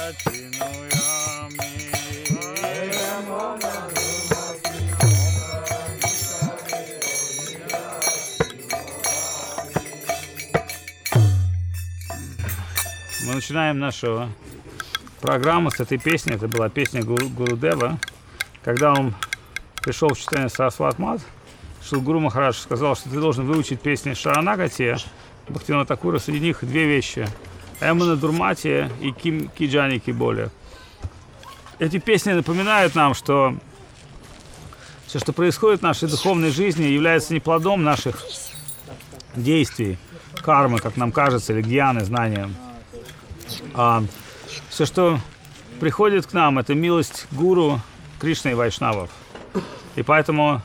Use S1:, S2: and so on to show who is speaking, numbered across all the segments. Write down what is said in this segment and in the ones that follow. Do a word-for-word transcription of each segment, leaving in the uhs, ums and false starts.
S1: Мы начинаем нашу программу с этой песни. Это была песня Гурудева. Когда он пришел в читание Сарасват Мат, Шрила Гуру Махарадж сказал, что ты должен выучить песни Шаранагати, Бхактивинода Такура. Среди них две вещи. Эмана Дурмати и Ким Киджани Киболи. Эти песни напоминают нам, что все, что происходит в нашей духовной жизни, является не плодом наших действий, кармы, как нам кажется, или гьяны, знания. А все, что приходит к нам, это милость Гуру, Кришны и Вайшнавов. И поэтому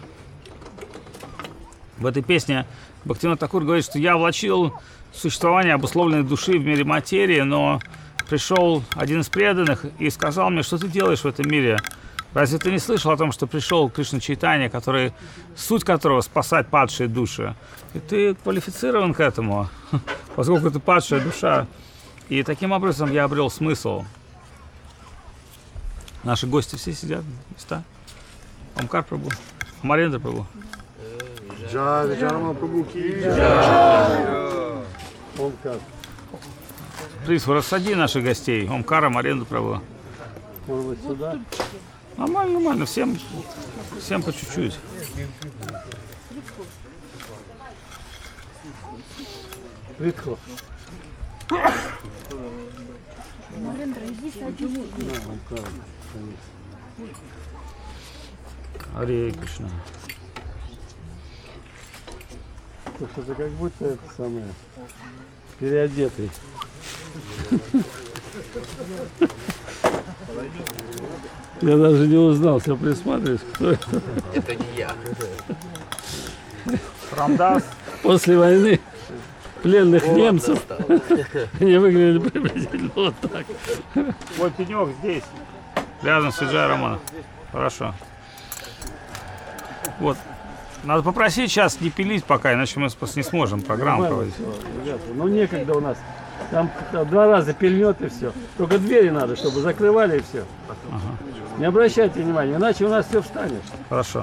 S1: в этой песне Бхактивинода Такур говорит, что я влачил существование обусловленной души в мире материи, но пришел один из преданных и сказал мне, что ты делаешь в этом мире. Разве ты не слышал о том, что пришел Кришна Чайтанья, который, суть которого спасать падшие души? И ты квалифицирован к этому, поскольку ты падшая душа. И таким образом я обрел смысл. Наши гости все сидят на места. Омкар Прабху, Амарендра Прабху.
S2: Джай, Джарма Прабху ки джай. Омкар.
S1: Прису, рассади наших гостей. Омкар, Амарендра Прабху.
S2: Может быть, сюда?
S1: Нормально, нормально. Всем, всем по чуть-чуть.
S2: Ритхо.
S1: Харе Кришна.
S2: Слушай, это как будто это самое переодетый. Я даже не узнал, все присматриваюсь, кто это.
S3: Это не я.
S1: Рамдас.
S2: После войны пленных вот немцев они выглядели приблизительно вот так.
S1: Вот пенек здесь, рядом с Виджай Романом. Хорошо. Вот. Надо попросить сейчас не пилить пока, иначе мы просто не сможем программу проводить.
S2: Ребята, ну некогда у нас. Там два раза пильнет и все. Только двери надо, чтобы закрывали и все.
S1: Ага.
S2: Не обращайте внимания, иначе у нас все встанет.
S1: Хорошо.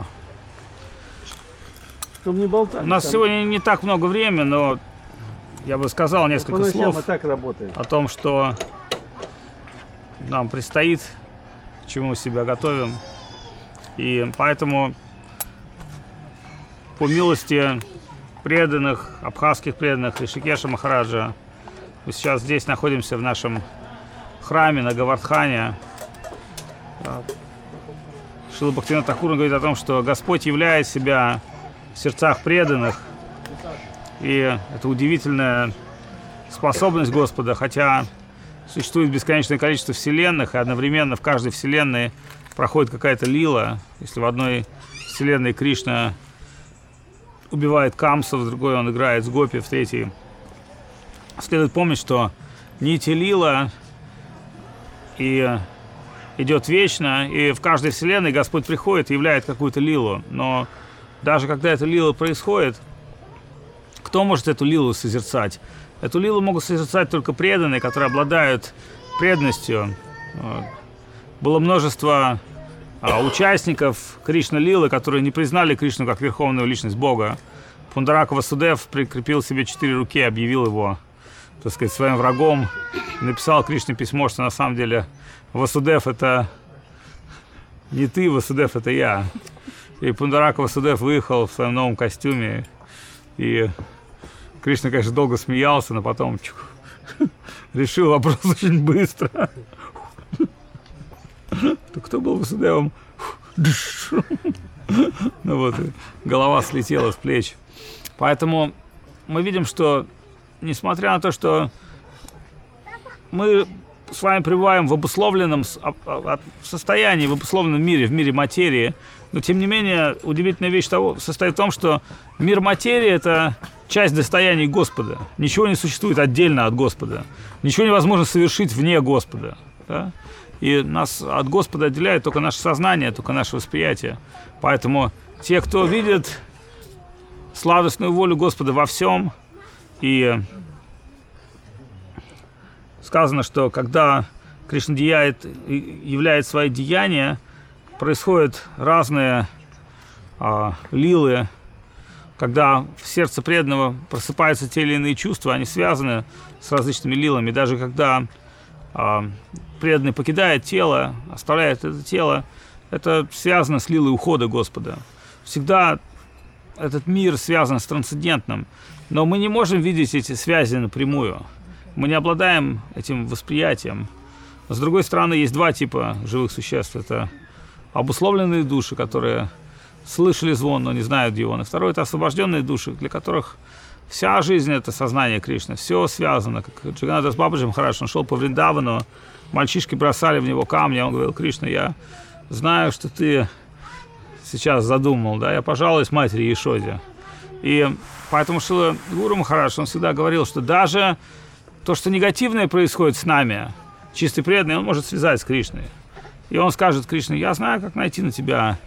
S2: Чтобы не болтали.
S1: У нас
S2: там.
S1: сегодня не так много времени, но я бы сказал несколько
S2: По
S1: слов
S2: мы так работаем.
S1: о том, что нам предстоит, к чему мы себя готовим. И поэтому, по милости преданных, абхазских преданных Ришикеша Махараджа, мы сейчас здесь находимся в нашем храме на Говардхане. Шрила Бхактивинода Такур говорит о том, что Господь являет себя в сердцах преданных. И это удивительная способность Господа, хотя существует бесконечное количество вселенных, и одновременно в каждой вселенной проходит какая-то лила. Если в одной вселенной Кришна убивает Камсу, в другой он играет с Гопи, в третьей. Следует помнить, что нити лила и идет вечно, и в каждой вселенной Господь приходит и являет какую-то лилу. Но даже когда эта лила происходит, кто может эту лилу созерцать? Эту лилу могут созерцать только преданные, которые обладают преданностью. Было множество а, участников Кришна-лилы, которые не признали Кришну как верховную личность Бога. Пундарака Васудев прикрепил себе четыре руки, объявил его, так сказать, своим врагом. Написал Кришне письмо, что на самом деле Васудев — это не ты, Васудев — это я. И Пундарака Васудев выехал в своем новом костюме. И Кришна, конечно, долго смеялся, но потом чух, решил вопрос очень быстро. То кто был Васудевом? Ну вот, голова слетела с плеч. Поэтому мы видим, что, несмотря на то, что мы с вами пребываем в обусловленном состоянии, в обусловленном мире, в мире материи, но, тем не менее, удивительная вещь того, состоит в том, что мир материи – это часть достояний Господа. Ничего не существует отдельно от Господа. Ничего невозможно совершить вне Господа. Да? И нас от Господа отделяет только наше сознание, только наше восприятие. Поэтому те, кто видит сладостную волю Господа во всем, и сказано, что когда Кришна деяет, являет свои деяния, происходят разные а, лилы, когда в сердце преданного просыпаются те или иные чувства, они связаны с различными лилами. Даже когда а, преданный покидает тело, оставляет это тело, это связано с лилой ухода Господа. Всегда этот мир связан с трансцендентным, но мы не можем видеть эти связи напрямую. Мы не обладаем этим восприятием. С другой стороны, есть два типа живых существ. Это обусловленные души, которые слышали звон, но не знают, где он. И второй – это освобожденные души, для которых вся жизнь – это сознание Кришны. Все связано. Как Джаганнат Бабаджи Махарадж, он шел по Вриндавану, мальчишки бросали в него камни, он говорил: Кришна, я знаю, что ты сейчас задумал, да, я пожалуюсь матери Яшоде. И поэтому Шрила Гуру Махарадж, он всегда говорил, что даже то, что негативное происходит с нами, чистый преданный, он может связать с Кришной. И он скажет Кришне: я знаю, как найти на тебя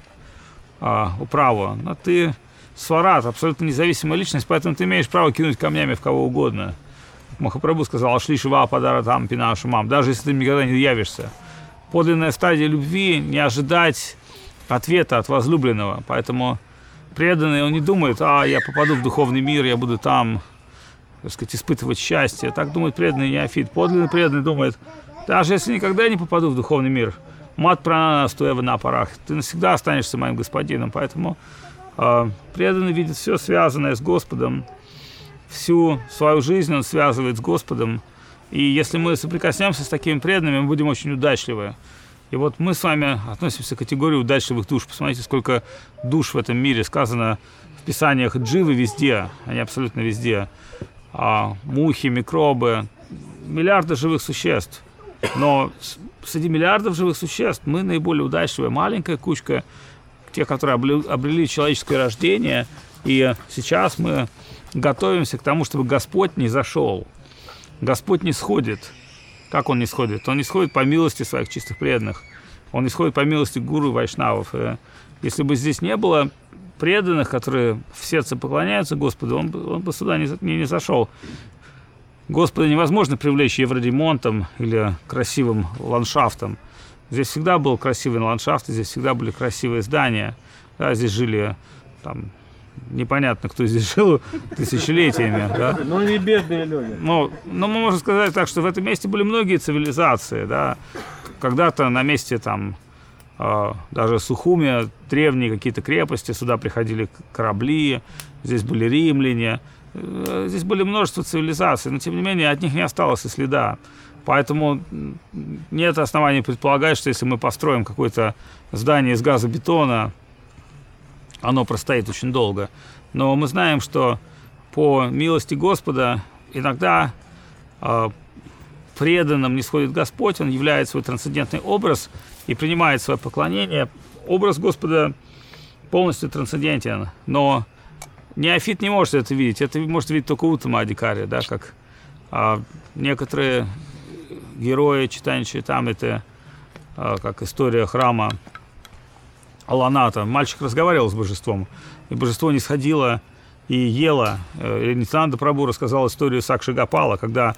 S1: а, управу, но ты сварат, абсолютно независимая личность, поэтому ты имеешь право кинуть камнями в кого угодно. Махапрабху сказал: Ашли Шива Падара Там Пинашу Мам, даже если ты никогда не явишься. Подлинная стадия любви — не ожидать ответа от возлюбленного. Поэтому преданный, он не думает: а, я попаду в духовный мир, я буду там, так сказать, испытывать счастье. Так думает преданный неофит. Подлинный преданный думает: даже если никогда не попаду в духовный мир, мат пранана стуева на парах, ты навсегда останешься моим господином. Поэтому э, преданный видит все связанное с Господом, всю свою жизнь он связывает с Господом. И если мы соприкоснемся с такими преданными, мы будем очень удачливы. И вот мы с вами относимся к категории удачливых душ. Посмотрите, сколько душ в этом мире. Сказано в писаниях: дживы везде, они абсолютно везде. А, мухи, микробы, миллиарды живых существ. Но среди миллиардов живых существ мы наиболее удачливая маленькая кучка, те, которые обрели человеческое рождение. И сейчас мы готовимся к тому, чтобы Господь не зашел. Господь не сходит. Как Он не сходит? Он не сходит по милости своих чистых преданных. Он не сходит по милости гуру и вайшнавов. И если бы здесь не было преданных, которые в сердце поклоняются Господу, он бы, он бы сюда не, не, не зашел. Господа невозможно привлечь евроремонтом или красивым ландшафтом. Здесь всегда был красивый ландшафт, здесь всегда были красивые здания. Да, здесь жили там, непонятно, кто здесь жил тысячелетиями. Да?
S2: Но не бедные люди.
S1: Но, но мы можем сказать так, что в этом месте были многие цивилизации. Да? Когда-то на месте там э, даже Сухуми, древние какие-то крепости, сюда приходили корабли, здесь были римляне. Здесь были множество цивилизаций, но тем не менее от них не осталось и следа. Поэтому нет оснований предполагать, что если мы построим какое-то здание из газобетона, оно простоит очень долго. Но мы знаем, что по милости Господа иногда э, преданным не сходит Господь, Он являет свой трансцендентный образ и принимает свое поклонение. Образ Господа полностью трансцендентен, но неофит не может это видеть. Это может видеть только Уттама Адикари, да, как а, некоторые герои читания Чайтамриты, а, как история храма Аланата. Мальчик разговаривал с божеством, и божество не сходило и ело. Нитянанда Прабху рассказал историю Сакши Гопала, когда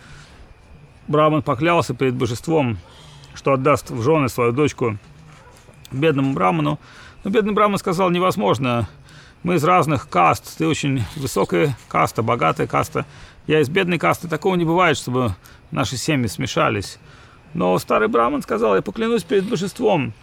S1: Браман поклялся перед божеством, что отдаст в жены свою дочку бедному браману. Но бедный браман сказал: невозможно. Мы из разных каст, ты очень высокая каста, богатая каста. Я из бедной касты, такого не бывает, чтобы наши семьи смешались. Но старый браман сказал: я поклянусь перед божеством.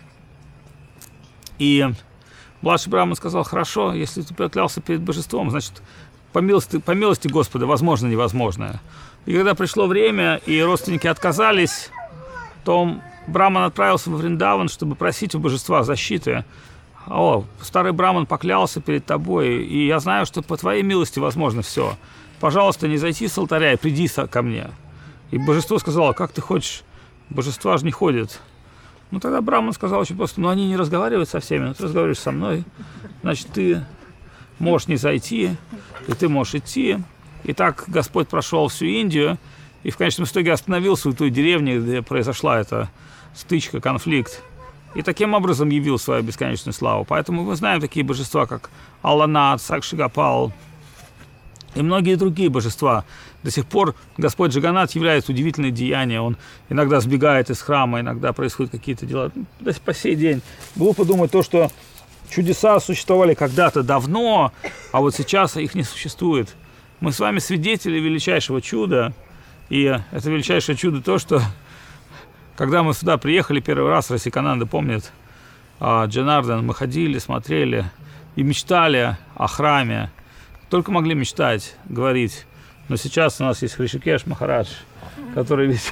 S1: И младший браман сказал: хорошо, если ты поклялся перед божеством, значит, по милости, по милости Господа возможно невозможное. И когда пришло время, и родственники отказались, то браман отправился во Вриндаван, чтобы просить у божества защиты. О, старый браман поклялся перед тобой, и я знаю, что по твоей милости возможно все. Пожалуйста, не зайти с алтаря и приди ко мне. И божество сказало: как ты хочешь? Божества же не ходят. Ну, тогда браман сказал очень просто: ну, они не разговаривают со всеми, но ты разговариваешь со мной. Значит, ты можешь не зайти, и ты можешь идти. И так Господь прошел всю Индию, и в конечном итоге остановился у той деревни, где произошла эта стычка, конфликт. И таким образом явил свою бесконечную славу. Поэтому мы знаем такие божества, как Аланат, Сакши Гопал, И многие другие божества. До сих пор Господь Джаганнат является удивительное деяние. Он иногда сбегает из храма, иногда происходят какие-то дела. Да по сей день. Глупо думать то, что чудеса существовали когда-то давно, а вот сейчас их не существует. Мы с вами свидетели величайшего чуда. И это величайшее чудо то, что когда мы сюда приехали первый раз, Расикананда помнит, Джанарден, мы ходили, смотрели и мечтали о храме. Только могли мечтать, говорить. Но сейчас у нас есть Хришикеш Махарадж, который ведь...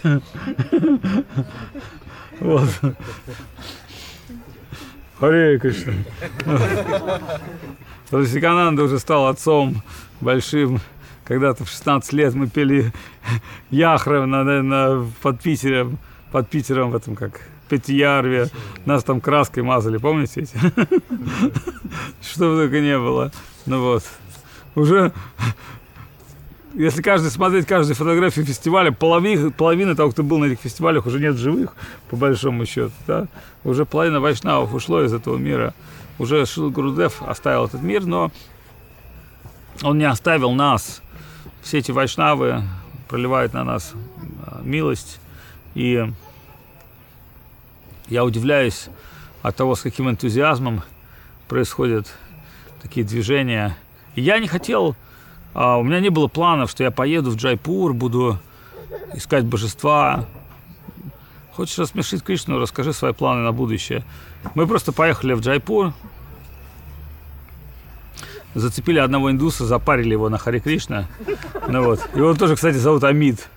S1: Вот. Харе Кришна. Расикананда уже стал отцом большим. Когда-то в шестнадцать лет мы пели Яхры на, на, на, под Питером, под Питером в этом как Пятиярве. Нас там краской мазали, помните эти? Что бы только не было. Ну вот. Уже, если каждый смотреть каждую фотографию фестиваля, половина, половина того, кто был на этих фестивалях, уже нет живых, по большому счету. Да? Уже половина вайшнавов ушло из этого мира. Уже Шрила Гурудев оставил этот мир, но он не оставил нас. Все эти вайшнавы проливают на нас милость. И я удивляюсь от того, с каким энтузиазмом происходят такие движения. И я не хотел, а, у меня не было планов, что я поеду в Джайпур, буду искать божества. Хочешь рассмешить Кришну, расскажи свои планы на будущее. Мы просто поехали в Джайпур, зацепили одного индуса, запарили его на Харе Кришна. Ну вот. Его тоже, кстати, зовут Амид.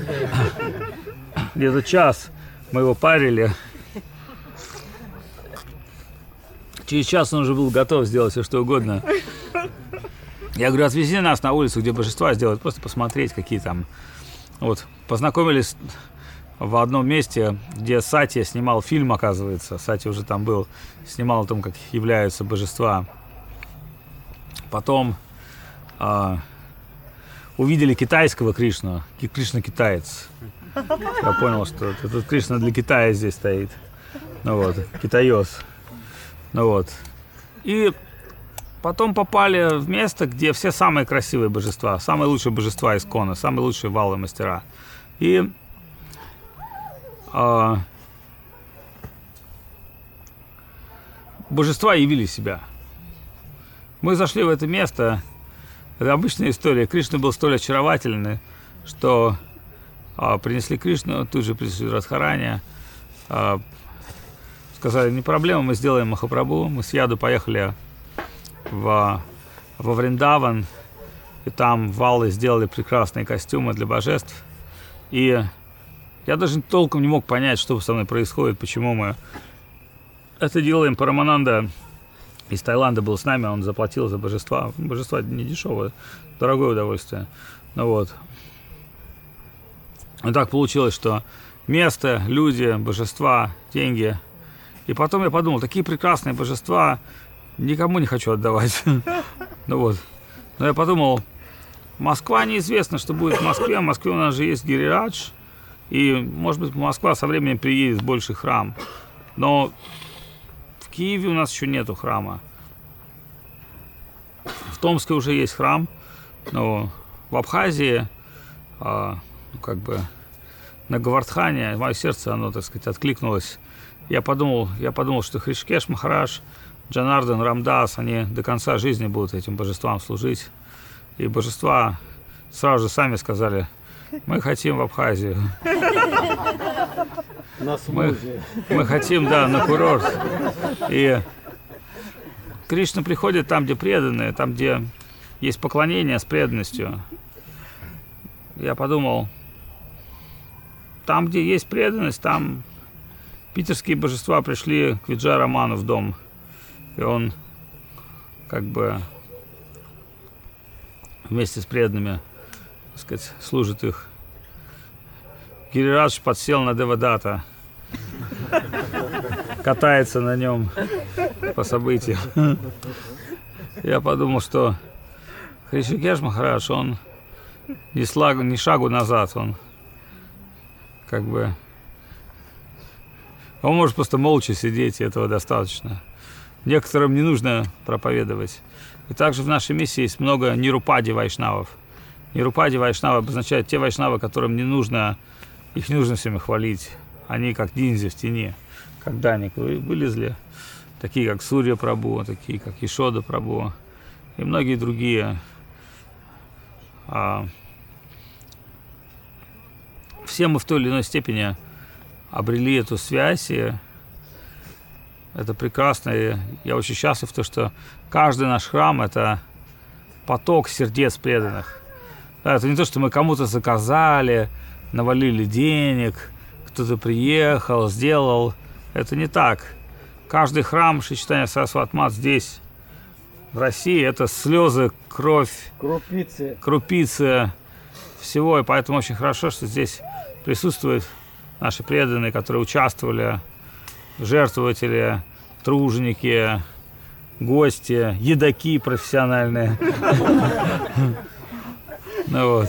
S1: Где-то час мы его парили. Через час он уже был готов сделать все, что угодно. Я говорю, отвези нас на улицу, где божества сделать, просто посмотреть, какие там. Вот, познакомились в одном месте, где Сатья снимал фильм, оказывается. Сатья уже там был, снимал о том, как являются божества. Потом а, увидели китайского Кришну, Кришна китаец. Я понял, что этот Кришна для Китая здесь стоит. Ну вот, китаёс. Ну вот. И потом попали в место, где все самые красивые божества, самые лучшие божества Искона, самые лучшие валы мастера. И э, божества явили себя. Мы зашли в это место. Это обычная история. Кришна был столь очаровательный, что э, принесли Кришну, тут же принесли Радхарани. Э, сказали, не проблема, мы сделаем Махапрабху. Мы с Яду поехали в, во Вриндаван, и там валы сделали прекрасные костюмы для божеств. И я даже толком не мог понять, что со мной происходит, почему мы это делаем. Парамананда из Таиланда был с нами, он заплатил за божества. Божества не дешевое, дорогое удовольствие. Ну вот. И так получилось, что место, люди, божества, деньги. И потом я подумал, такие прекрасные божества никому не хочу отдавать. Ну вот. Но я подумал, Москва, неизвестно, что будет в Москве. В Москве у нас же есть Гирирадж. И, может быть, Москва со временем приедет в больший храм. Но в Киеве у нас еще нету храма. В Томске уже есть храм. Но в Абхазии, а, ну, как бы, на Гавардхане, мое сердце, оно, так сказать, откликнулось. Я подумал, я подумал, что Хришикеш Махарадж, Джанарден, Рамдас, они до конца жизни будут этим божествам служить. И божества сразу же сами сказали, мы хотим в Абхазию. Мы, мы хотим, да, на курорт. И Кришна приходит там, где преданные, там, где есть поклонение с преданностью. Я подумал, там, где есть преданность, там питерские божества пришли к Виджай Роману в дом. И он как бы вместе с преданными, так сказать, служит их. Гирирадж подсел на Девадата, катается на нем по событиям. Я подумал, что Хришикеш Махарадж, он ни, слагу, ни шагу назад, он как бы... Он может просто молча сидеть, и этого достаточно. некоторым не нужно проповедовать. И также в нашей миссии есть много нирупади вайшнавов. Нирупади вайшнавы обозначают те вайшнавы, которым не нужно, их не нужно всеми хвалить. Они как ниндзя в тени, как Даник вылезли. Такие как Сурья Прабху, такие как Ишода Прабху и многие другие. Все мы в той или иной степени обрели эту связь, и это прекрасно. И я очень счастлив, то, что каждый наш храм – это поток сердец преданных. Да, это не то, что мы кому-то заказали, навалили денег, кто-то приехал, сделал. Это не так. Каждый храм Шри Чайтанья Сарасвати Мат здесь, в России, это слезы, кровь,
S2: крупицы.
S1: крупицы всего. И поэтому очень хорошо, что здесь присутствуют наши преданные, которые участвовали, жертвователи, труженики, гости, едоки профессиональные. Ну вот.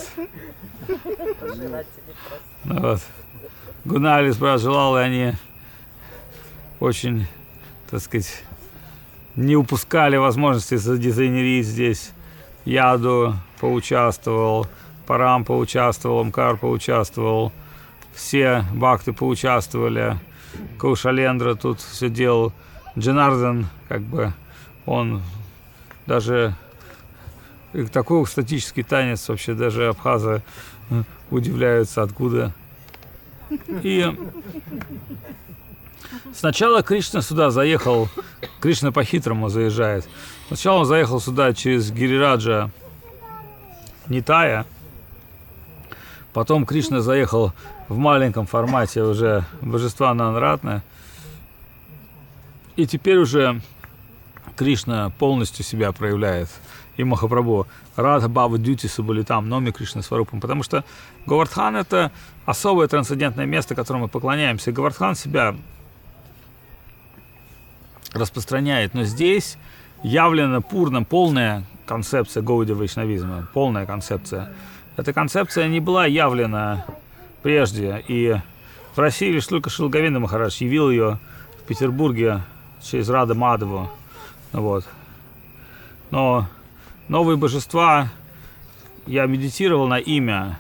S1: Ну вот. Гуналис, брат, желал, и они очень, так сказать, не упускали возможности задизайнерить здесь. Яду поучаствовал, Парам поучаствовал, Омкар поучаствовал, все бхакты поучаствовали. Каушалендра тут все делал. Джанардан, как бы, он даже такой статический танец, вообще даже абхазы удивляются, откуда. И сначала Кришна сюда заехал, Кришна по-хитрому заезжает. Сначала он заехал сюда через Гирираджа Нитая, потом Кришна заехал в маленьком формате уже божества Нанратны, и теперь уже Кришна полностью себя проявляет. И Махапрабху Радха Бхава Дьюти Субалитам, Номи Кришна Сварупам. Потому что Говардхан — это особое трансцендентное место, которому мы поклоняемся. И Говардхан себя распространяет. Но здесь явлена пурна, полная концепция Гауди Вайшнавизма. Полная концепция. Эта концепция не была явлена прежде. И в России лишь только Шрила Говинда Махарадж явил ее в Петербурге через Рада Мадхаву. Вот. Но новые божества, я медитировал на имя,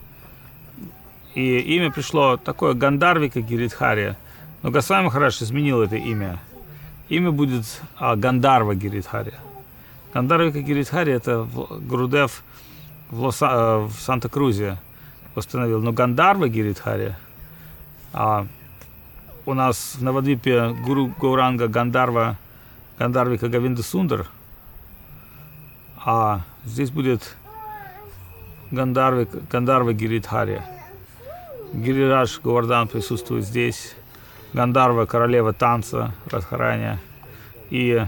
S1: и имя пришло такое Гандарвика Гиридхари, но Госвами Махарадж изменил это имя. Имя будет а, Гандарва Гиридхари. Гандарвика Гиридхари — это Гурудев в, Лоса, в Санта-Крузе установил, но Гандарва Гиридхари а, у нас в Навадвипе Гуру Гауранга Гандарва Гандарвика Говинда Сундар, а здесь будет Гандарва, Гандарва Гиридхари. Гирирадж Говардан присутствует здесь, Гандарва — королева танца Радхарани, и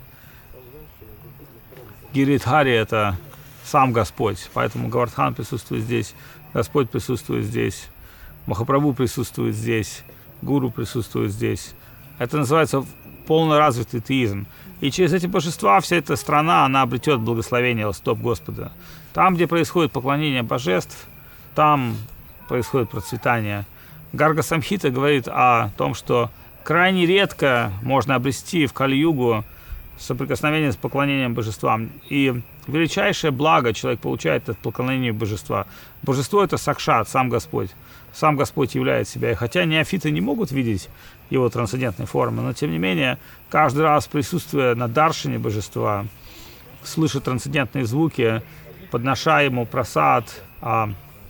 S1: Гиридхари — это сам Господь, поэтому Говардхан присутствует здесь, Господь присутствует здесь, Махапрабху присутствует здесь, Гуру присутствует здесь. Это называется полноразвитый теизм. И через эти божества вся эта страна, она обретет благословение стоп Господа. Там, где происходит поклонение божеств, там происходит процветание. Гарга Самхита говорит о том, что крайне редко можно обрести в Кали-югу соприкосновение с поклонением божествам. И величайшее благо человек получает от поклонения божества. Божество — это Сакшат, сам Господь. Сам Господь являет себя. И хотя неофиты не могут видеть его трансцендентной формы, но тем не менее, каждый раз присутствуя на даршине божества, слыша трансцендентные звуки, подноша ему прасад, а,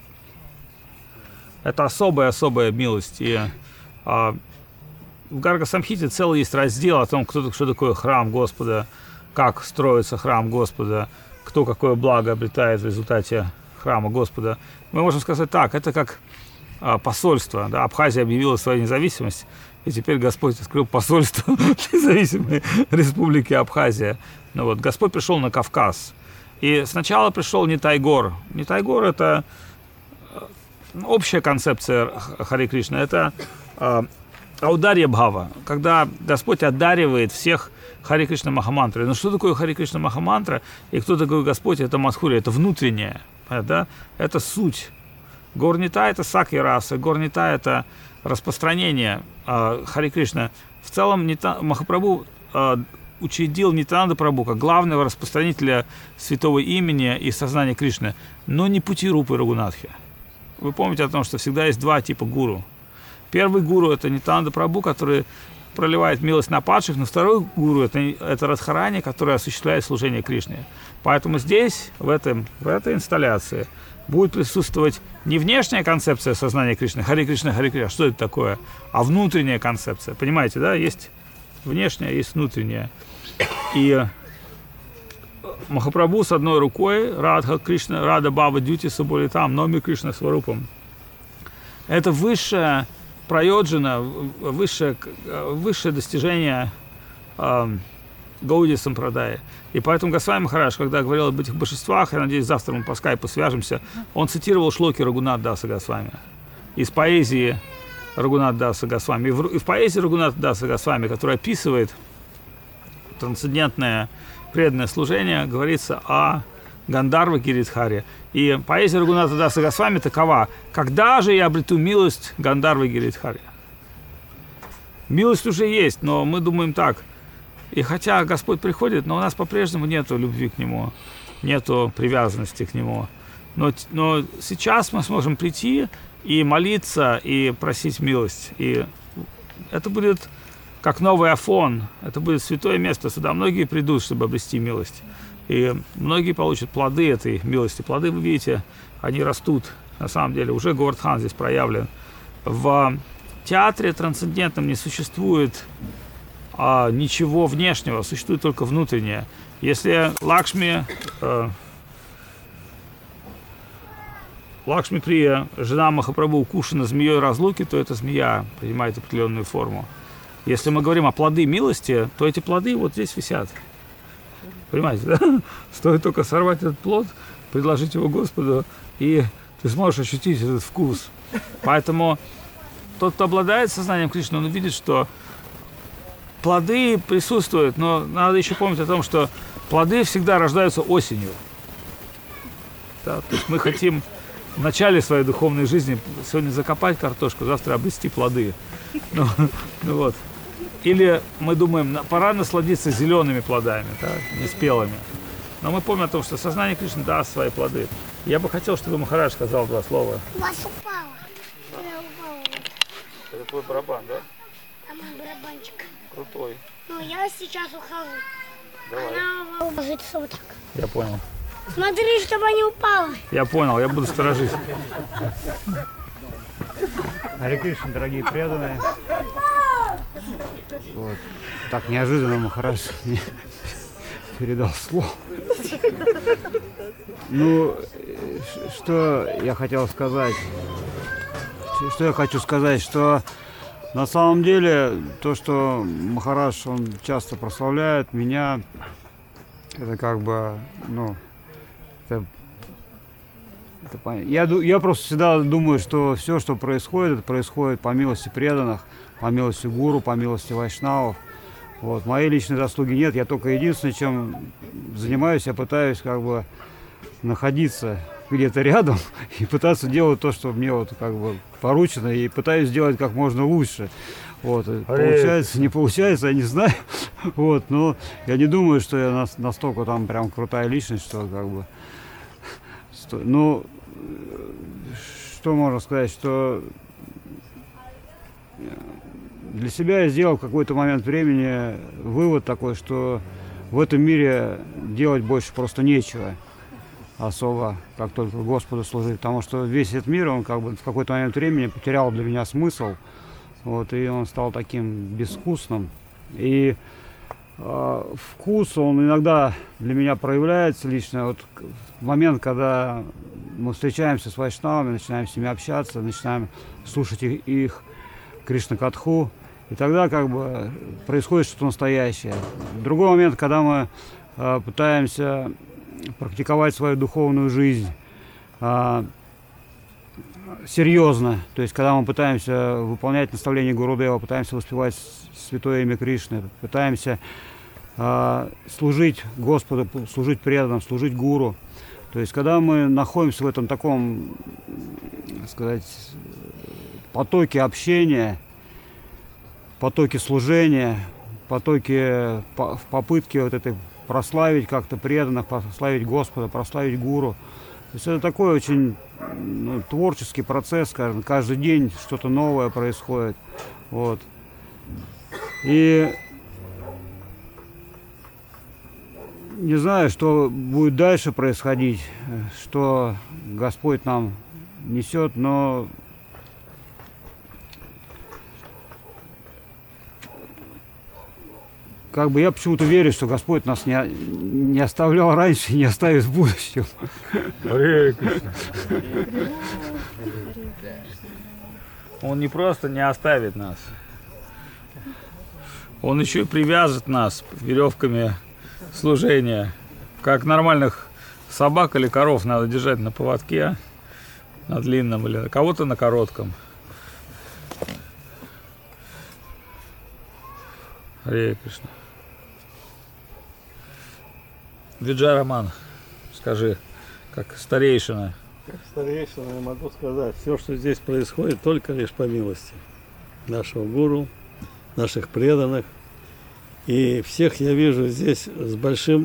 S1: это особая-особая милость. И а, в Гарга Самхите целый есть раздел о том, кто, что такое храм Господа, как строится храм Господа, кто какое благо обретает в результате храма Господа. Мы можем сказать так, это как а, посольство. Да? Абхазия объявила свою независимость, и теперь Господь открыл посольство независимой республики Абхазия. Ну вот, Господь пришел на Кавказ. И сначала пришел Нитай-гор. Нитай-гор — это общая концепция Харе Кришна. Это э, аударья бхава, когда Господь одаривает всех Харе Кришна Махамантрой. Но что такое Харе Кришна Махамантра и кто такой Господь? Это Мадхурья, это внутреннее. Да? Это суть. Гор Нитай — это сакьи раса. Гор Нитай — это распространение э, Харе Кришна. В целом Нита, Махапрабху э, учредил Нитянанда Прабху как главного распространителя святого имени и сознания Кришны, но не пути Рупы Рагунатхи. Вы помните о том, что всегда есть два типа гуру. Первый гуру – это Нитянанда Прабху, который проливает милость на падших, но второй гуру – это, это Радхарани, который осуществляет служение Кришне. Поэтому здесь, в, этом, в этой инсталляции, будет присутствовать не внешняя концепция сознания Кришны, Хари Кришна, Хари Кришна, что это такое, а внутренняя концепция. Понимаете, да? Есть внешняя, есть внутренняя. И Махапрабху с одной рукой, Радха Кришна, Рада Бава Дьюти Саболитам, Номи Кришна Сварупам. Это высшее прайоджана, высшее, высшее достижение э, Гауди Сампрадай. И поэтому Госвами Махарадж, когда говорил об этих божествах, я надеюсь, завтра мы по скайпу свяжемся, он цитировал шлоки Рагунат Даса Госвами из поэзии Рагунат Даса Госвами. И в, и в поэзии Рагунат Даса Госвами, которая описывает трансцендентное преданное служение, говорится о Гандарва Гиридхаре. И поэзия Рагуната Даса Госвами такова: когда же я обрету милость Гандарвы Гиридхаре? Милость уже есть, но мы думаем так. И хотя Господь приходит, но у нас по-прежнему нету любви к Нему, нету привязанности к Нему. Но, но сейчас мы сможем прийти и молиться, и просить милость. И это будет как новый Афон, это будет святое место. Сюда многие придут, чтобы обрести милость. И многие получат плоды этой милости. Плоды, вы видите, они растут. На самом деле уже Говардхан здесь проявлен. В театре трансцендентном не существует а, ничего внешнего, существует только внутреннее. Если Лакшми, э, Лакшми Прия, жена Махапрабху, укушена змеей разлуки, то эта змея принимает определенную форму. Если мы говорим о плоды милости, то эти плоды вот здесь висят. Понимаете, да? Стоит только сорвать этот плод, предложить его Господу, и ты сможешь ощутить этот вкус. Поэтому тот, кто обладает сознанием Кришны, он увидит, что плоды присутствуют, но надо еще помнить о том, что плоды всегда рождаются осенью. Да? То есть мы хотим в начале своей духовной жизни сегодня закопать картошку, завтра обрести плоды. Ну, ну вот. Или мы думаем, пора насладиться зелеными плодами, да, неспелыми. Но мы помним о том, что сознание Кришны даст свои плоды. Я бы хотел, чтобы Махарадж сказал два слова.
S3: У вас упало. Она упала.
S1: Это твой барабан, да?
S3: А мой барабанчик.
S1: Крутой.
S3: Ну, я сейчас ухожу.
S1: Давай.
S3: Она ложится вот так.
S1: Я понял.
S3: Смотри, чтобы не упала.
S1: Я понял, я буду сторожить.
S4: Харе Кришна, дорогие преданные. Вот. Так неожиданно Махарадж мне передал слово. Ну, что я хотел сказать? Что я хочу сказать, что на самом деле то, что Махарадж, он часто прославляет меня, это как бы, ну, это, это понятно. Я, я просто всегда думаю, что все, что происходит, это происходит по милости преданных, по милости гуру, по милости вайшнавов. Вот. Моей личной заслуги нет, я только единственное, чем занимаюсь, я пытаюсь как бы находиться где-то рядом и пытаться делать то, что мне вот как бы поручено, и пытаюсь сделать как можно лучше. Вот. Получается, не получается, я не знаю. Вот. Но я не думаю, что я настолько там прям крутая личность, что как бы... Ну, что можно сказать, что для себя я сделал в какой-то момент времени вывод такой, что в этом мире делать больше просто нечего особо, как только Господу служить, потому что весь этот мир, он как бы в какой-то момент времени потерял для меня смысл, вот, и он стал таким безвкусным. И э, вкус, он иногда для меня проявляется лично, вот в момент, когда мы встречаемся с вайшнавами, начинаем с ними общаться, начинаем слушать их, их Кришна-катху, и тогда как бы происходит что-то настоящее. Другой момент, когда мы э, пытаемся практиковать свою духовную жизнь э, серьезно, то есть когда мы пытаемся выполнять наставления Гурудева, пытаемся воспевать святое имя Кришны, пытаемся э, служить Господу, служить преданным, служить гуру. То есть когда мы находимся в этом таком, так сказать, потоке общения, потоке служения, потоке, по, в попытке вот этой прославить как-то преданных, прославить Господа, прославить Гуру. То есть это такой очень ну, творческий процесс, каждый, каждый день что-то новое происходит. Вот. И не знаю, что будет дальше происходить, что Господь нам несет, но как бы я почему-то верю, что Господь нас не, не оставлял раньше и не оставит в будущем.
S1: Он не просто не оставит нас, Он еще и привяжет нас веревками служения. Как нормальных собак или коров надо держать на поводке, на длинном, или кого-то на коротком. Харе Кришна. Виджай Роман, скажи, как старейшина.
S2: Как старейшина я могу сказать, все, что здесь происходит, только лишь по милости нашего гуру, наших преданных. И всех я вижу здесь с большим,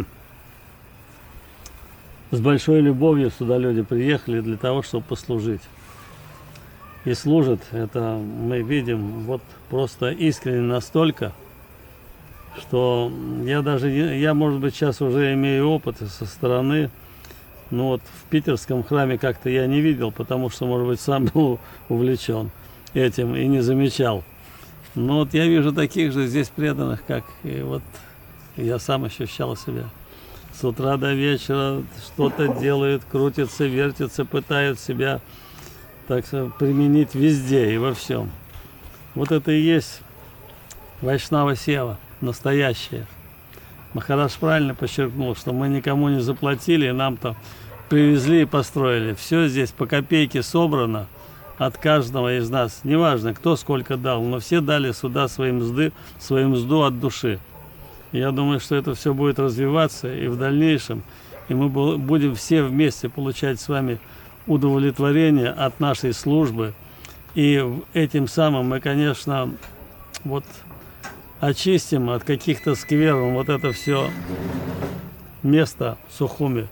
S2: с большой любовью сюда люди приехали для того, чтобы послужить. И служат, это мы видим, вот просто искренне настолько, что я даже, я, может быть, сейчас уже имею опыт со стороны, но вот в питерском храме как-то я не видел, потому что, может быть, сам был увлечен этим и не замечал. Но вот я вижу таких же здесь преданных, как и вот я сам ощущал себя. С утра до вечера что-то делают, крутятся, вертятся, пытают себя, так сказать, применить везде и во всем. Вот это и есть Вайшнава Сева, настоящая. Махарадж правильно подчеркнул, что мы никому не заплатили, и нам-то привезли и построили. Все здесь по копейке собрано от каждого из нас. Неважно, кто сколько дал, но все дали сюда свои мзды, свою мзду от души. Я думаю, что это все будет развиваться и в дальнейшем, и мы будем все вместе получать с вами удовлетворение от нашей службы. И этим самым мы, конечно, вот очистим от каких-то скверн вот это все место Сухуми.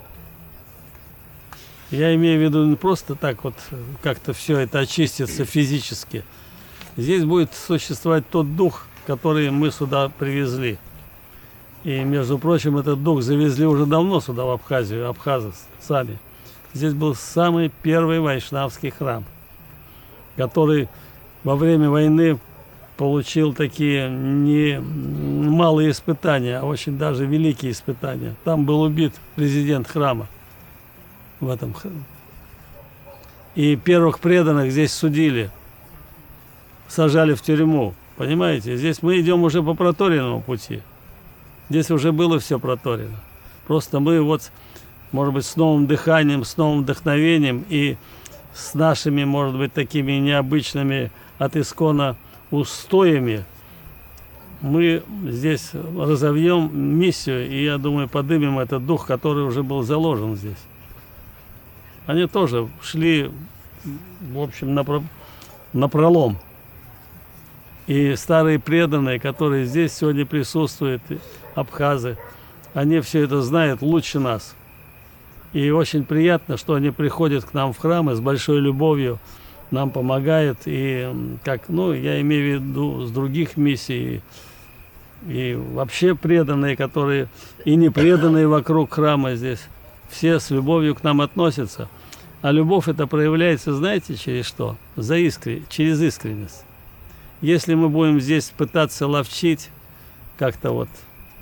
S2: Я имею в виду не просто так вот как-то все это очистится физически. Здесь будет существовать тот дух, который мы сюда привезли. И, между прочим, этот дух завезли уже давно сюда, в Абхазию, абхазы сами. Здесь был самый первый вайшнавский храм, который во время войны получил такие не малые испытания, а очень даже великие испытания. Там был убит президент храма в этом храме. И первых преданных здесь судили, сажали в тюрьму. Понимаете, здесь мы идем уже по проторенному пути. Здесь уже было все проторено. Просто мы вот, может быть, с новым дыханием, с новым вдохновением и с нашими, может быть, такими необычными от искона устоями мы здесь разовьем миссию, и, я думаю, поднимем этот дух, который уже был заложен здесь. Они тоже шли, в общем, напро- напролом. И старые преданные, которые здесь сегодня присутствуют, абхазы, они все это знают лучше нас. И очень приятно, что они приходят к нам в храмы с большой любовью, нам помогают. И как, ну, я имею в виду с других миссий, и вообще преданные, которые и не преданные вокруг храма здесь, все с любовью к нам относятся. А любовь это проявляется, знаете, через что? За искрен... Через искренность. Если мы будем здесь пытаться ловчить как-то вот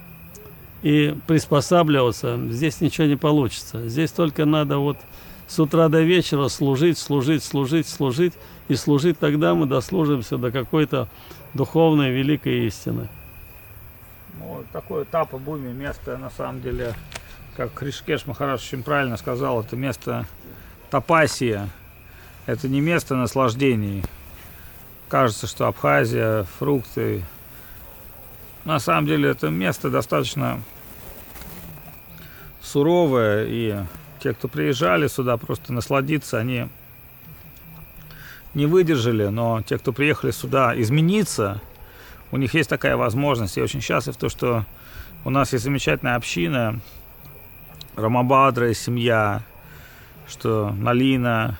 S2: и приспосабливаться, здесь ничего не получится. Здесь только надо вот с утра до вечера служить, служить, служить, служить. И служить тогда мы дослужимся до какой-то духовной великой истины.
S1: Ну, такое тапа-буми место, на самом деле, как Ришикеш Махарадж очень правильно сказал, это место тапасия. Это не место наслаждений. Кажется, что Абхазия, фрукты. На самом деле это место достаточно суровое, и те, кто приезжали сюда просто насладиться, они не выдержали, но те, кто приехали сюда измениться, у них есть такая возможность. Я очень счастлив, то, что у нас есть замечательная община, Рамабадра, семья, что Налина,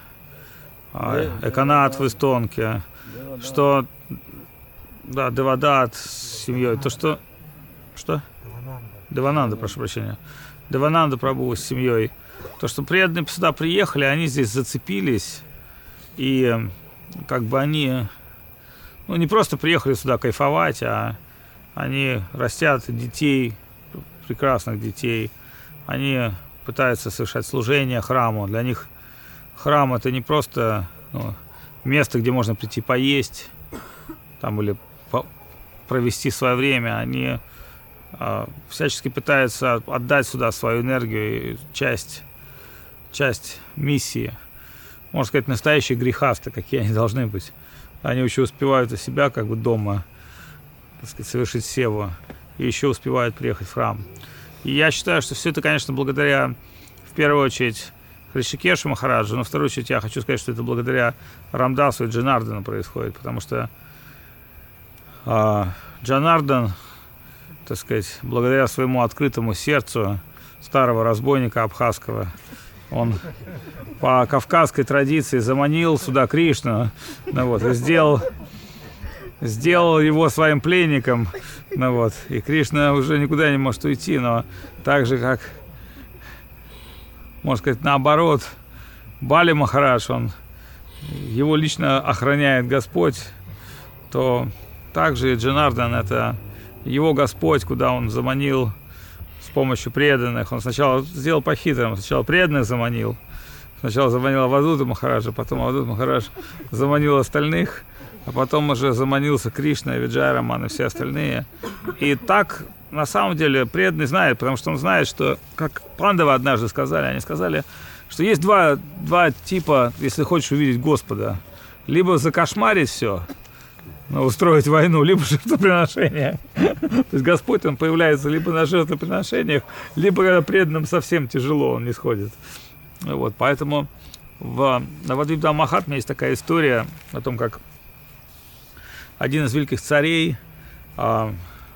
S1: Эканат в Эстонке, что да, Девадат с семьей, то что что? Девананда, прошу прощения. Девананда Прабху с семьей. То, что преданные сюда приехали, они здесь зацепились, и как бы они, ну, не просто приехали сюда кайфовать, а они растят детей, прекрасных детей, они пытаются совершать служение храму. Для них храм — это не просто, ну, место, где можно прийти поесть там, или по- провести свое время. Они э, всячески пытаются отдать сюда свою энергию и часть, часть миссии. Можно сказать, настоящие грехасты, какие они должны быть. Они еще успевают у себя как бы дома, так сказать, совершить севу, и еще успевают приехать в храм. И я считаю, что все это, конечно, благодаря, в первую очередь, Хришикешу Махараджу, но в вторую очередь я хочу сказать, что это благодаря Рамдасу и Джанардану происходит, потому что э, Джанардан, так сказать, благодаря своему открытому сердцу старого разбойника абхазского, он по кавказской традиции заманил сюда Кришну, ну вот, и сделал, сделал его своим пленником, ну вот, и Кришна уже никуда не может уйти, но так же, как, можно сказать, наоборот, Бали Махарадж, он, его лично охраняет Господь, то также и Джанардан — это его Господь, куда он заманил с помощью преданных. Он сначала сделал по-хитрому, сначала преданных заманил, сначала заманил Авадута Махараджа, потом Авадут Махарадж заманил остальных, а потом уже заманился Кришна, Виджай Раман и все остальные. И так, на самом деле, преданный знает, потому что он знает, что, как Пандавы однажды сказали, они сказали, что есть два, два типа, если хочешь увидеть Господа. Либо закошмарить все, ну, устроить войну, либо жертвоприношение. То есть Господь, он появляется либо на жертвоприношениях, либо когда преданным совсем тяжело, он не сходит. Вот, поэтому в Навадвипдам Махатме есть такая история о том, как один из великих царей, uh,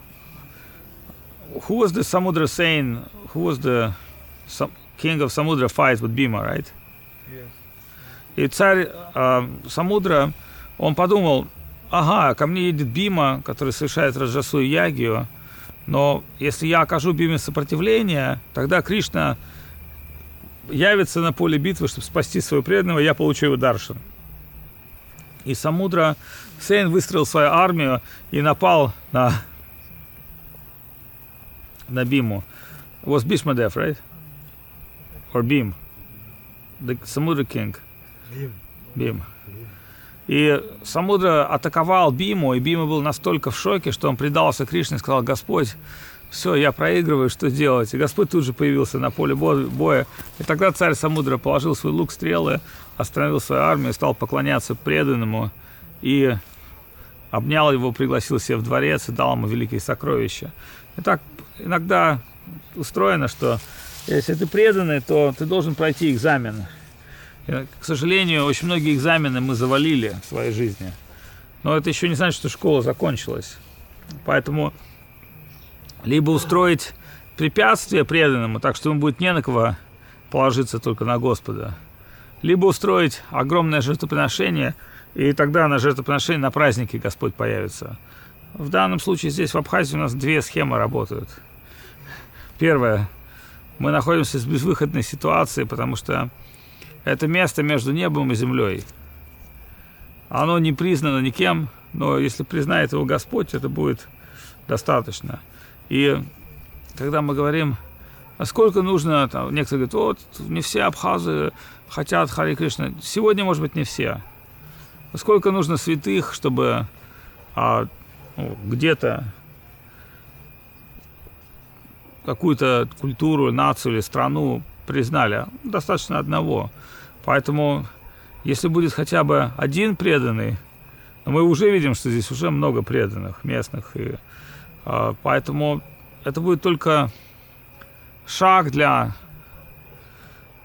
S1: who was the Samudra saying, who was the Sam, king of Samudra fight with Bhima, right?
S5: Yes.
S1: И царь uh, Самудра, он подумал, ага, ко мне едет Бима, который совершает Раджасу и Ягию, но если я окажу Биме сопротивление, тогда Кришна явится на поле битвы, чтобы спасти своего преданного, я получу его даршан. И Самудра Сейн выстроил свою армию и напал на, на Биму. It was Bhishmadev, right? Or Bhim? The Samudra king.
S5: Бим.
S1: Бим. И Самудра атаковал Биму, и Бима был настолько в шоке, что он предался Кришне и сказал: Господь, все, я проигрываю, что делать? И Господь тут же появился на поле боя. И тогда царь Самудра положил свой лук, стрелы, остановил свою армию, стал поклоняться преданному и обнял его, пригласил себя в дворец и дал ему великие сокровища. И так иногда устроено, что если ты преданный, то ты должен пройти экзамен. И, к сожалению, очень многие экзамены мы завалили в своей жизни. Но это еще не значит, что школа закончилась. Поэтому либо устроить препятствие преданному, так что ему будет не на кого положиться, только на Господа, либо устроить огромное жертвоприношение, и тогда на жертвоприношение на празднике Господь появится. В данном случае здесь в Абхазии у нас две схемы работают. Первое. Мы находимся в безвыходной ситуации, потому что это место между небом и землей. Оно не признано никем, но если признает его Господь, это будет достаточно. И когда мы говорим, а сколько нужно, там, некоторые говорят, вот, не все абхазы хотят Хари Кришна. Сегодня, может быть, не все. Сколько нужно святых, чтобы а, ну, где-то какую-то культуру, нацию или страну признали? Достаточно одного. Поэтому, если будет хотя бы один преданный, мы уже видим, что здесь уже много преданных местных, и а, поэтому это будет только шаг для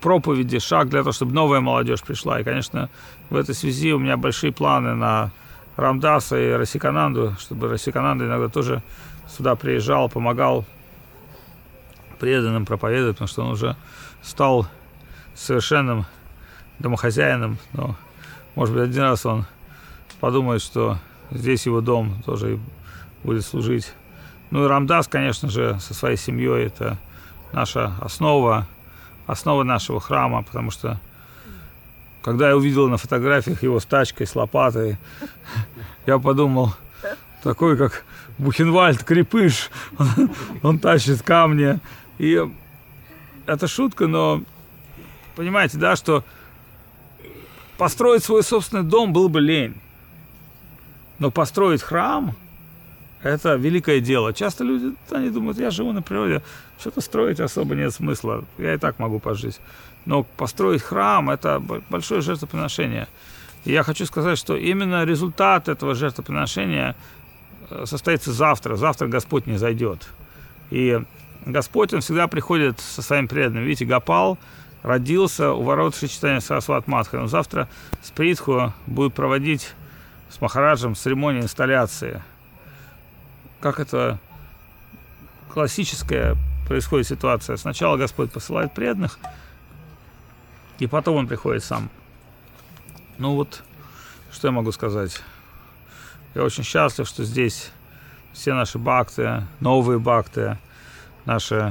S1: проповеди, шаг для того, чтобы новая молодежь пришла. И, конечно, в этой связи у меня большие планы на Рамдаса и Расикананду, чтобы Расикананда иногда тоже сюда приезжал, помогал преданным проповедовать, потому что он уже стал совершенным домохозяином. Но, может быть, один раз он подумает, что здесь его дом тоже и будет служить. Ну и Рамдас, конечно же, со своей семьей, это наша основа, основа нашего храма, потому что когда я увидел на фотографиях его с тачкой, с лопатой, я подумал, такой как Бухенвальд, крепыш, он, он тащит камни. И это шутка, но понимаете, да, что построить свой собственный дом было бы лень. Но построить храм – это великое дело. Часто люди, они думают, я живу на природе, что-то строить особо нет смысла, я и так могу пожить. Но построить храм – это большое жертвоприношение. И я хочу сказать, что именно результат этого жертвоприношения состоится завтра. Завтра Господь не зайдет. И Господь, Он всегда приходит со своим преданным. Видите, Гопал родился у ворот Шри Чайтанья Сарасвати Мадхи. Он завтра с Притху будет проводить с Махараджем церемонию инсталляции. Как это классическая происходит ситуация. Сначала Господь посылает преданных, и потом Он приходит сам. Ну вот, что я могу сказать. Я очень счастлив, что здесь все наши бхакты, новые бхакты, наши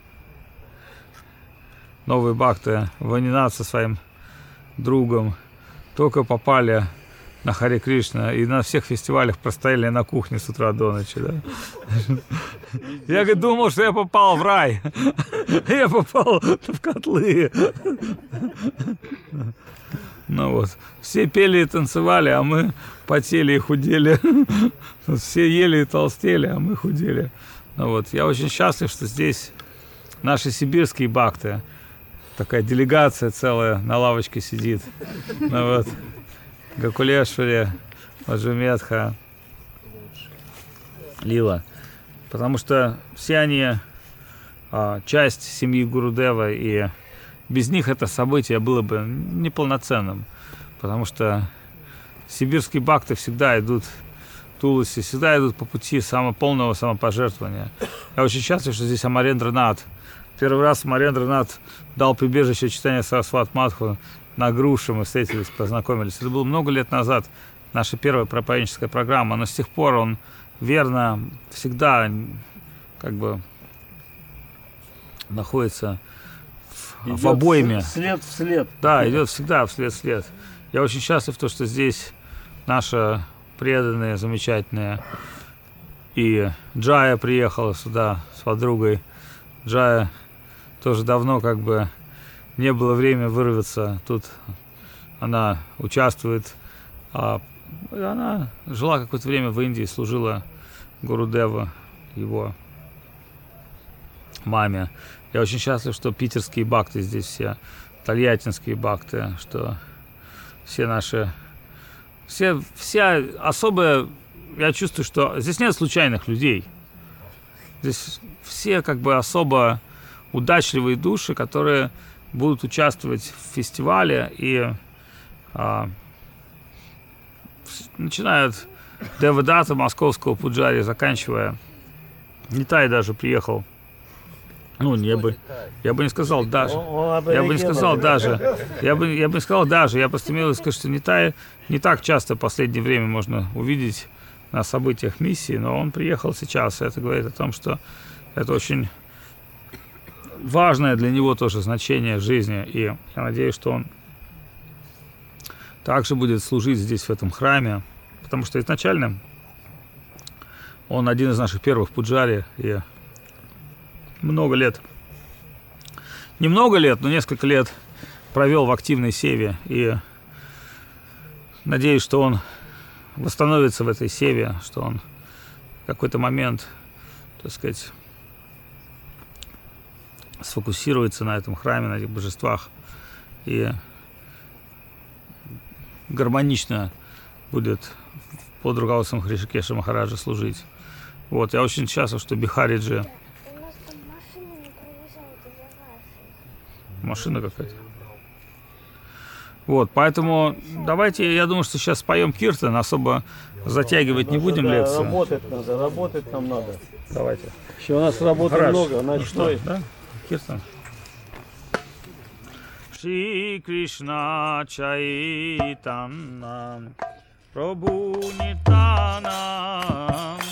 S1: новые бхакты, Ванинат со своим другом только попали на Харе Кришна и на всех фестивалях простояли на кухне с утра до ночи. Да? Я говорит, думал, что я попал в рай. Я попал в котлы. Ну вот, все пели и танцевали, а мы потели и худели. Все ели и толстели, а мы худели. Ну вот, я очень счастлив, что здесь наши сибирские бхакты. Такая делегация целая на лавочке сидит. Ну вот, Гакулешвари, Маджумедха, Лила. Потому что все они а, часть семьи Гурудева, и без них это событие было бы неполноценным. Потому что сибирские бхакты всегда идут, Туласи, всегда идут по пути самополного самопожертвования. Я очень счастлив, что здесь Амарендра-Нат. Первый раз Амарендра-Нат дал прибежище Чайтанья Сарасвати Мадху на груши, мы встретились, познакомились. Это было много лет назад, наша первая проповедническая программа, но с тех пор он верно всегда как бы находится в, в обойме.
S2: Вслед вслед.
S1: Да, идет всегда вслед вслед. Я очень счастлив, то, что здесь наши преданные, замечательные. И Джая приехала сюда с подругой. Джая тоже давно как бы не было времени вырваться. Тут она участвует. А она жила какое-то время в Индии, служила Гурудеву, его маме. Я очень счастлив, что питерские бхакты здесь все, тольяттинские бхакты, что все наши, все, вся особая, я чувствую, что здесь нет случайных людей. Здесь все как бы особо удачливые души, которые будут участвовать в фестивале и а, начиная от Девадата, московского пуджари, заканчивая Нитай даже приехал. Ну, не бы, я бы не сказал даже, я бы не сказал даже, я бы, я бы не сказал даже, я просто имел в виду сказать, что Нитай не так часто в последнее время можно увидеть на событиях миссии, но он приехал сейчас, и это говорит о том, что это очень важное для него тоже значение жизни, и я надеюсь, что он также будет служить здесь, в этом храме, потому что изначально он один из наших первых пуджари, и много лет, не много лет, но несколько лет провел в активной севе, и надеюсь, что он восстановится в этой севе, что он в какой-то момент, так сказать, сфокусируется на этом храме, на этих божествах и гармонично будет под руководством Хришикеша Махараджа служить. Вот, я очень счастлив, что Бихариджи.
S3: У нас там машина не проезжает из-за вашей.
S1: Машина какая-то. Вот, поэтому давайте, я думаю, что сейчас споем киртан, особо затягивать не будем
S2: Да,
S1: лекцию.
S2: работать надо, работать нам надо.
S1: Давайте.
S2: Еще у нас работы
S1: Хорошо.
S2: много,
S1: Ну
S2: ночной.
S1: что, да? Киртан. Шри Кришна Чайтанна Прабху Нитянанда